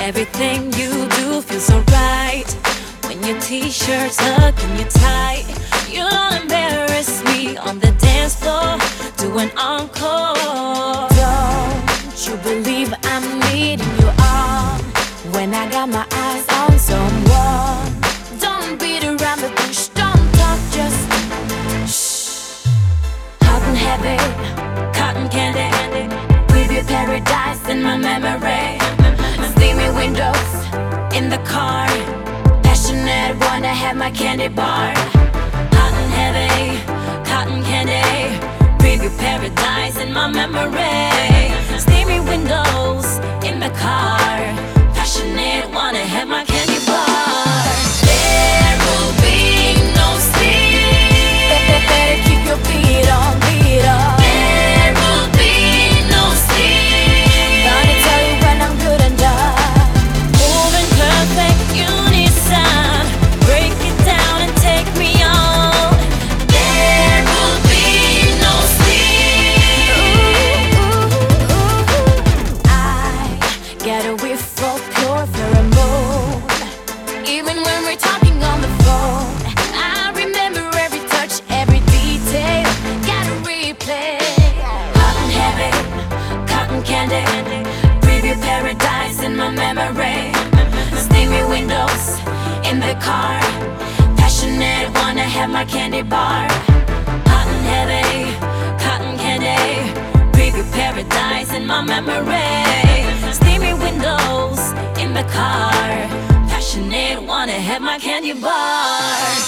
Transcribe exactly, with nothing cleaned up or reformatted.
Everything you do feels so right. When your t-shirt's tucking you tight, you don't embarrass me on the dance floor, do an encore. Don't you believe I'm leading you on when I got my eyes on someone? Don't beat around the bush, don't talk, just shh. Hot and heavy, cotton candy, preview paradise in my memory. Steamy windows in the car, passionate, wanna have my candy bar. Hot and heavy, cotton candy, preview paradise in my memory. Steamy windows in the car, passionate, wanna have my candy bar. There will be no sleep. Better keep your beat on, beat on. There will be no sleep. Gonna tell you when I'm good and done. Moving perfect unison, break it down and take me on. There will be no sleep. Ooh, ooh, ooh, ooh. I get a whiff of pure pheromone. Even when we're talking on the phone, I remember every touch, every detail. Gotta replay. Hot and heavy, cotton candy, preview paradise in my memory. Steamy windows in the car, passionate, wanna have my candy bar. Hot and heavy, cotton candy, preview paradise in my memory. Steamy windows in the car, passionate, wanna have my candy bar.